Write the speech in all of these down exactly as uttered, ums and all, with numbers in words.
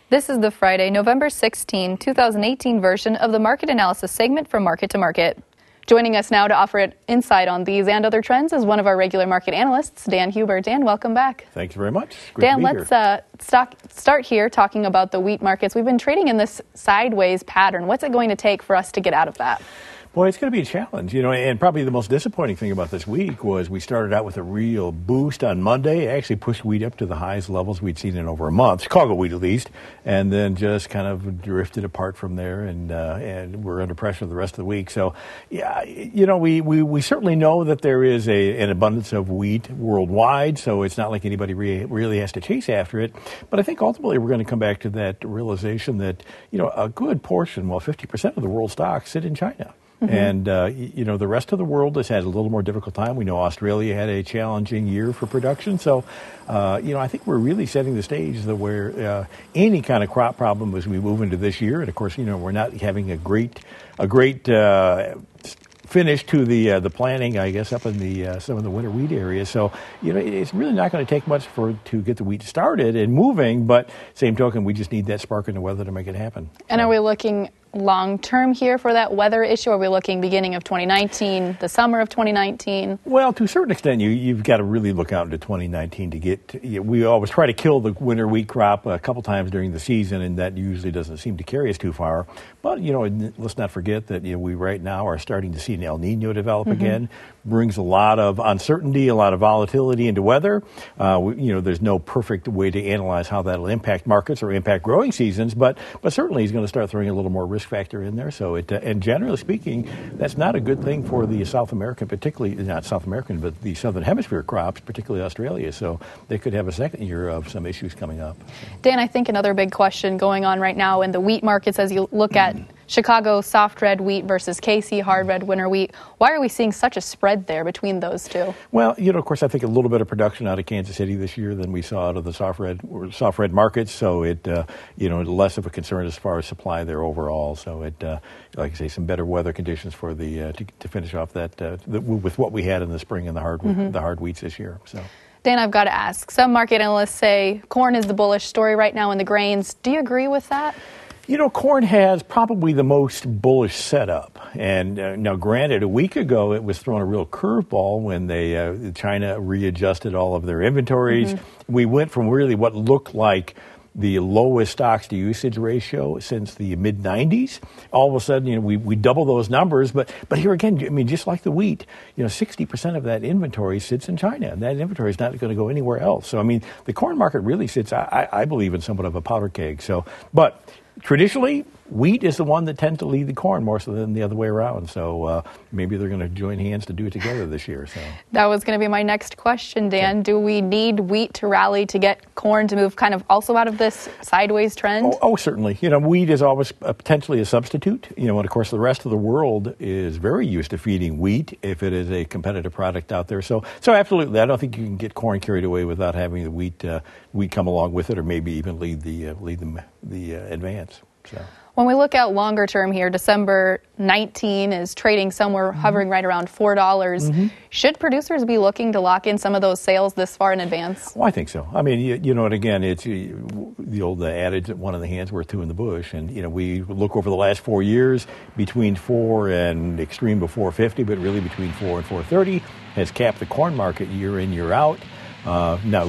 This is the Friday, November sixteenth, two thousand eighteen version of the Market Analysis segment from Market to Market. Joining us now to offer an insight on these and other trends is one of our regular market analysts, Dan Huber. Dan, welcome back. Thank you very much. Great Dan, to be let's uh, stock, start here talking about the wheat markets. We've been trading in this sideways pattern. What's it going to take for us to get out of that? Boy, it's going to be a challenge, you know, and probably the most disappointing thing about this week was we started out with a real boost on Monday, actually pushed wheat up to the highest levels we'd seen in over a month, Chicago wheat at least, and then just kind of drifted apart from there, and uh, and we're under pressure the rest of the week. So, yeah, you know, we, we, we certainly know that there is a, an abundance of wheat worldwide, so it's not like anybody re- really has to chase after it. But I think ultimately we're going to come back to that realization that, you know, a good portion, well, fifty percent of the world stocks sit in China. Mm-hmm. And, uh, you know, the rest of the world has had a little more difficult time. We know Australia had a challenging year for production. So, uh, you know, I think we're really setting the stage that where uh, any kind of crop problem as we move into this year. And, of course, you know, we're not having a great a great uh, finish to the uh, the planting, I guess, up in the uh, some of the winter wheat areas. So, you know, it's really not going to take much for to get the wheat started and moving. But same token, we just need that spark in the weather to make it happen. And so. Are we looking long-term here for that weather issue? Are we looking beginning of twenty nineteen, the summer of twenty nineteen? Well, to a certain extent, you, you've got to really look out into twenty nineteen to get to, you know, we always try to kill the winter wheat crop a couple times during the season, and that usually doesn't seem to carry us too far. But, you know, let's not forget that, you know, we right now are starting to see an El Nino develop mm-hmm. again. Brings a lot of uncertainty, a lot of volatility into weather. Uh, we, you know, there's no perfect way to analyze how that'll impact markets or impact growing seasons, but but certainly he's going to start throwing a little more risk factor in there. So it, uh, and generally speaking, that's not a good thing for the South American, particularly not South American, but the Southern Hemisphere crops, particularly Australia. So they could have a second year of some issues coming up. Dan, I think another big question going on right now in the wheat markets as you look at Chicago soft red wheat versus K C hard red winter wheat. Why are we seeing such a spread there between those two? Well, you know, of course, I think a little bit of production out of Kansas City this year than we saw out of the soft red soft red markets. So it, uh, you know, less of a concern as far as supply there overall. So it, uh, like I say, some better weather conditions for the uh, to, to finish off that uh, the, with what we had in the spring and the hard mm-hmm. the hard wheats this year. So. Dan, I've got to ask. Some market analysts say corn is the bullish story right now in the grains. Do you agree with that? You know, corn has probably the most bullish setup. And uh, now, granted, a week ago it was thrown a real curveball when they uh, China readjusted all of their inventories. Mm-hmm. We went from really what looked like the lowest stocks to usage ratio since the mid nineties. All of a sudden, you know, we, we double those numbers. But but here again, I mean, just like the wheat, you know, sixty percent of that inventory sits in China, and that inventory is not going to go anywhere else. So, I mean, the corn market really sits, I, I believe, in somewhat of a powder keg. So, but traditionally, wheat is the one that tends to lead the corn more so than the other way around. So uh, maybe they're going to join hands to do it together this year. So that was going to be my next question, Dan. Okay. Do we need wheat to rally to get corn to move kind of also out of this sideways trend? Oh, oh certainly. You know, wheat is always uh, potentially a substitute. You know, and of course the rest of the world is very used to feeding wheat if it is a competitive product out there. So, so absolutely, I don't think you can get corn carried away without having the wheat uh, wheat come along with it, or maybe even lead the uh, lead the the uh, advance. So. When we look at longer term here, December nineteenth is trading somewhere mm-hmm. hovering right around four dollars. Mm-hmm. Should producers be looking to lock in some of those sales this far in advance? Well, I think so. I mean, you, you know, and again, it's the old adage that one in the hand's worth two in the bush. And, you know, we look over the last four years between four and extreme to four fifty, but really between four and four thirty has capped the corn market year in, year out. Uh, now,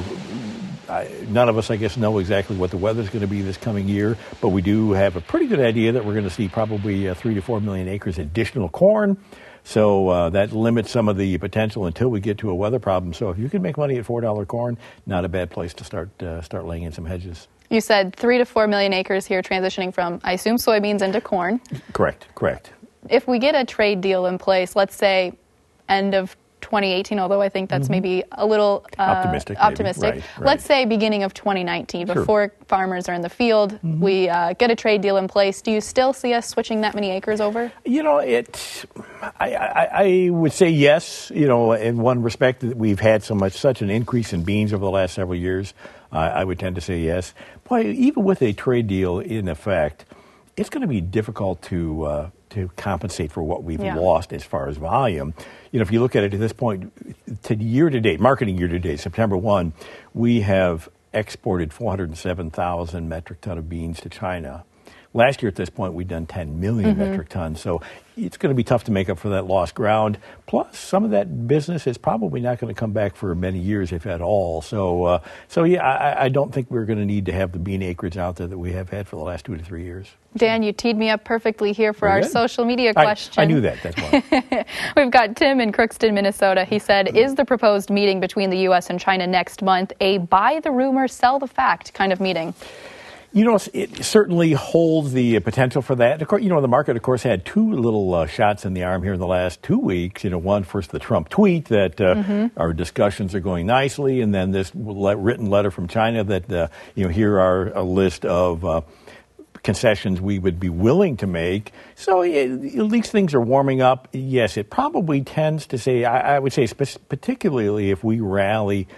I, none of us, I guess, know exactly what the weather's going to be this coming year, but we do have a pretty good idea that we're going to see probably uh, three to four million acres additional corn. So uh, that limits some of the potential until we get to a weather problem. So if you can make money at four dollars corn, not a bad place to start uh, start laying in some hedges. You said three to four million acres here transitioning from, I assume, soybeans into corn. Correct, correct. If we get a trade deal in place, let's say end of twenty eighteen, although I think that's mm-hmm. maybe a little uh, optimistic. optimistic. Right, right. Let's say beginning of twenty nineteen, sure. before farmers are in the field, mm-hmm. we uh, get a trade deal in place. Do you still see us switching that many acres over? You know, it. I, I, I would say yes. You know, in one respect, that we've had so much such an increase in beans over the last several years. Uh, I would tend to say yes. Boy, even with a trade deal in effect, it's going to be difficult to uh, to compensate for what we've yeah. lost as far as volume. You know, if you look at it at this point, to year to date, marketing year to date, September first, we have exported four hundred seven thousand metric ton of beans to China. Last year at this point, we'd done ten million mm-hmm. metric tons. So it's going to be tough to make up for that lost ground. Plus, some of that business is probably not going to come back for many years, if at all. So, uh, so yeah, I, I don't think we're going to need to have the bean acreage out there that we have had for the last two to three years. Dan, you teed me up perfectly here for Very our good. social media question. I, I knew that. That's why. We've got Tim in Crookston, Minnesota. He said, is the proposed meeting between the U S and China next month a buy the rumor, sell the fact kind of meeting? You know, it certainly holds the potential for that. Of course, you know, the market, of course, had two little uh, shots in the arm here in the last two weeks. You know, one, first the Trump tweet that uh, mm-hmm. our discussions are going nicely, and then this written letter from China that, uh, you know, here are a list of uh, concessions we would be willing to make. So it, at least things are warming up. Yes, it probably tends to say, I, I would say, spe- particularly if we rally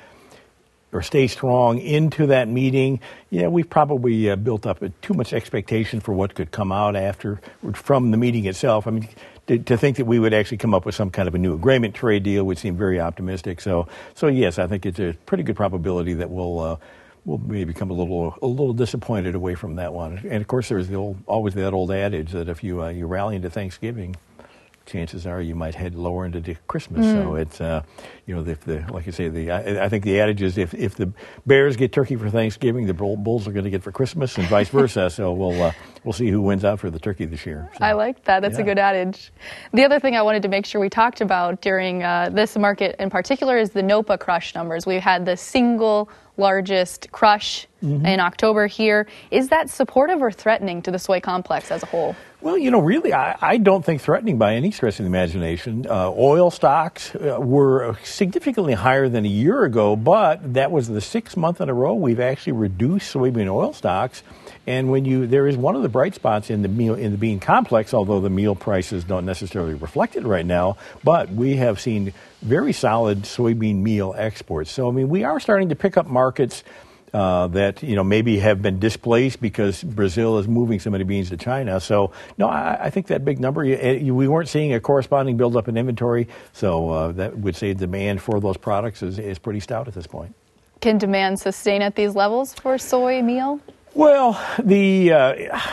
or stay strong into that meeting, yeah, we've probably uh, built up a, too much expectation for what could come out after from the meeting itself. I mean, to, to think that we would actually come up with some kind of a new agreement trade deal would seem very optimistic. So, so yes, I think it's a pretty good probability that we'll uh, we'll maybe become a little a little disappointed away from that one. And of course, there's the old, always that old adage that if you uh, you rally into Thanksgiving, chances are you might head lower into Christmas. Mm. So it's, uh, you know, if the, like I say, the I, I think the adage is if, if the Bears get turkey for Thanksgiving, the Bulls are going to get for Christmas, and vice versa. So we'll uh, we'll see who wins out for the turkey this year. So, I like that. That's yeah. a good adage. The other thing I wanted to make sure we talked about during uh, this market in particular is the NOPA crush numbers. We had the single largest crush mm-hmm. in October here. Is that supportive or threatening to the soy complex as a whole? Well, you know, really, I, I don't think threatening by any stretch of the imagination. Uh, oil stocks uh, were significantly higher than a year ago, but that was the sixth month in a row we've actually reduced soybean oil stocks. And when you, there is one of the bright spots in the meal, in the bean complex, although the meal prices don't necessarily reflect it right now, but we have seen very solid soybean meal exports. So, I mean, we are starting to pick up markets Uh, that, you know, maybe have been displaced because Brazil is moving so many beans to China. So, no, I, I think that big number, you, you, we weren't seeing a corresponding buildup in inventory. So uh, that would say demand for those products is, is pretty stout at this point. Can demand sustain at these levels for soy meal? Well, the uh,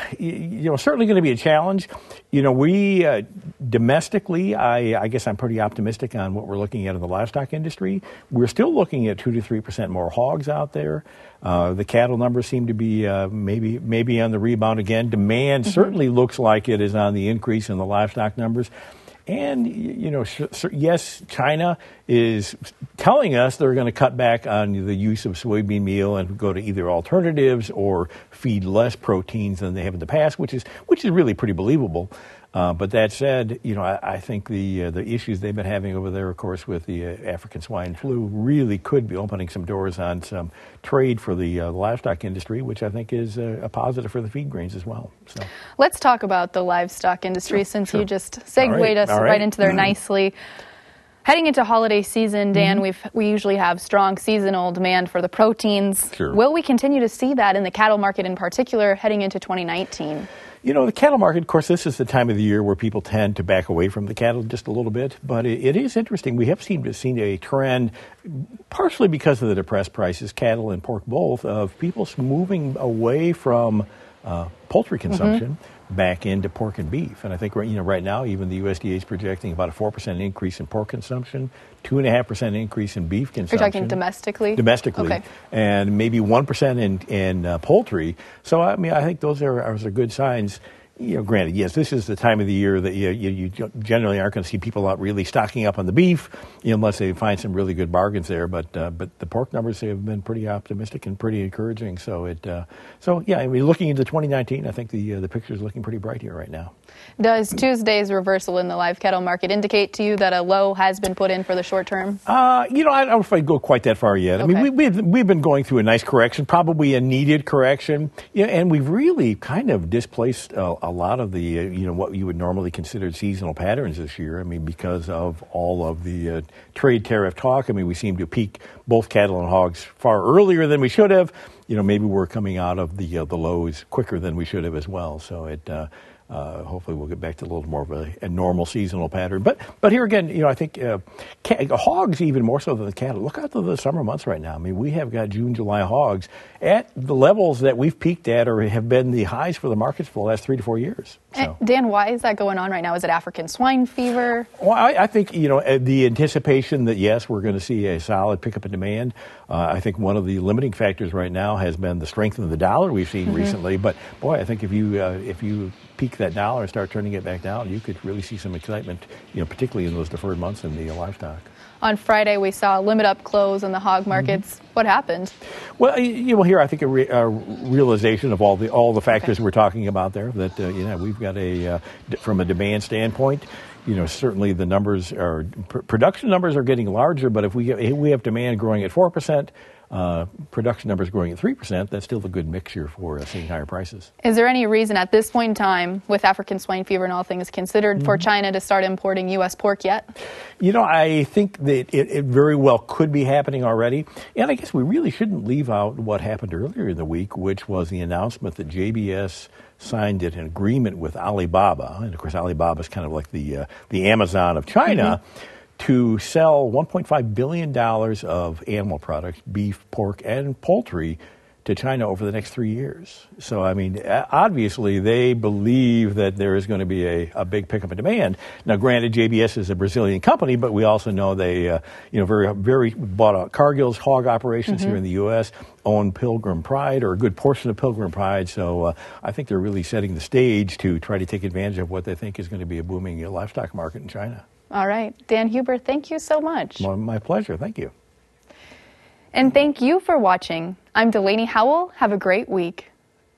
you know certainly going to be a challenge. You know, we uh, domestically, I, I guess I'm pretty optimistic on what we're looking at in the livestock industry. We're still looking at two to three percent more hogs out there. Uh, the cattle numbers seem to be uh, maybe maybe on the rebound again. Demand mm-hmm. certainly looks like it is on the increase in the livestock numbers. And, you know, yes, China is telling us they're going to cut back on the use of soybean meal and go to either alternatives or feed less proteins than they have in the past, which is which is really pretty believable. Uh, but that said, you know, I, I think the uh, the issues they've been having over there, of course, with the uh, African swine flu really could be opening some doors on some trade for the uh, livestock industry, which I think is uh, a positive for the feed grains as well. So let's talk about the livestock industry sure, since sure. you just segued right, us right. right into there mm-hmm. nicely. Heading into holiday season, Dan, mm-hmm. we've, we usually have strong seasonal demand for the proteins. Sure. Will we continue to see that in the cattle market in particular heading into twenty nineteen? You know, the cattle market, of course, this is the time of the year where people tend to back away from the cattle just a little bit. But it, it is interesting. We have seen, seen a trend, partially because of the depressed prices, cattle and pork both, of people moving away from uh, poultry consumption mm-hmm. back into pork and beef. And I think right, you know, right now, even the U S D A is projecting about a four percent increase in pork consumption, two point five percent increase in beef consumption. You're talking domestically? Domestically. Okay. And maybe one percent in, in uh, poultry. So, I mean, I think those are, are good signs. You know, granted, yes, this is the time of the year that you, you, you generally aren't going to see people out really stocking up on the beef, you know, unless they find some really good bargains there. But uh, but the pork numbers have been pretty optimistic and pretty encouraging. So it uh, so yeah, I mean, looking into twenty nineteen, I think the uh, the picture is looking pretty bright here right now. Does Tuesday's reversal in the live cattle market indicate to you that a low has been put in for the short term? Uh, you know, I don't know if I'd go quite that far yet. Okay. I mean, we, we've, we've been going through a nice correction, probably a needed correction, yeah, and we've really kind of displaced a, a lot of the, uh, you know, what you would normally consider seasonal patterns this year. I mean, because of all of the uh, trade tariff talk, I mean, we seem to peak both cattle and hogs far earlier than we should have. You know, maybe we're coming out of the uh, the lows quicker than we should have as well. So it. Uh, uh, hopefully we'll get back to a little more of a, a normal seasonal pattern. But but here again, you know, I think uh, ca- hogs even more so than the cattle. Look out to the summer months right now. I mean, we have got June, July hogs at the levels that we've peaked at or have been the highs for the markets for the last three to four years. So. Dan, why is that going on right now? Is it African swine fever? Well, I, I think, you know, the anticipation that, yes, we're going to see a solid pickup in demand. Uh, I think one of the limiting factors right now has been the strength of the dollar we've seen mm-hmm. recently. But, boy, I think if you uh, if you peak that dollar and start turning it back down, you could really see some excitement, you know, particularly in those deferred months in the livestock. On Friday, we saw a limit up close in the hog markets. Mm-hmm. What happened? Well, you will hear, I think, a, re- a realization of all the all the factors okay. we're talking about there. That uh, you know, we've got a uh, d- from a demand standpoint. You know, certainly the numbers are pr- production numbers are getting larger. But if we get, if we have demand growing at four percent. Uh, production numbers growing at three percent, that's still a good mixture for uh, seeing higher prices. Is there any reason at this point in time, with African swine fever and all things considered, mm-hmm. for China to start importing U S pork yet? You know, I think that it, it very well could be happening already. And I guess we really shouldn't leave out what happened earlier in the week, which was the announcement that J B S signed an agreement with Alibaba. And, of course, Alibaba is kind of like the, uh, the Amazon of China. Mm-hmm. to sell one point five billion dollars of animal products, beef, pork, and poultry, to China over the next three years. So, I mean, obviously they believe that there is going to be a, a big pickup in demand. Now, granted, J B S is a Brazilian company, but we also know they, uh, you know, very, very bought out Cargill's hog operations mm-hmm. here in the U S, own Pilgrim Pride, or a good portion of Pilgrim Pride. So uh, I think they're really setting the stage to try to take advantage of what they think is going to be a booming uh, livestock market in China. All right. Dan Huber, thank you so much. My, my pleasure. Thank you. And thank you for watching. I'm Delaney Howell. Have a great week.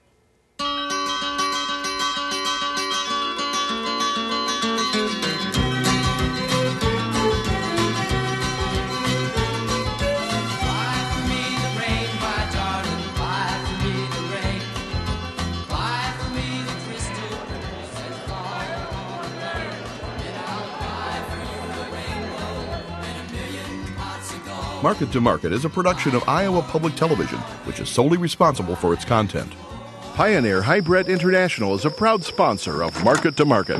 Market to Market is a production of Iowa Public Television, which is solely responsible for its content. Pioneer Hybrid International is a proud sponsor of Market to Market.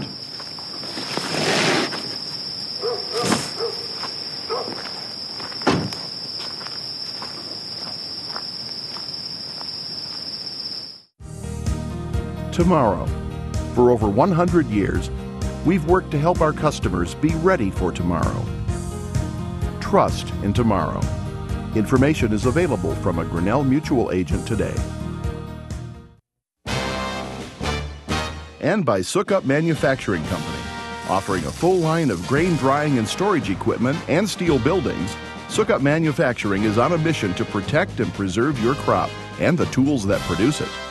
Tomorrow. For over one hundred years, we've worked to help our customers be ready for tomorrow. Trust in tomorrow. Information is available from a Grinnell Mutual agent today. And by Sukup Manufacturing Company, offering a full line of grain drying and storage equipment and steel buildings. Sukup Manufacturing is on a mission to protect and preserve your crop and the tools that produce it.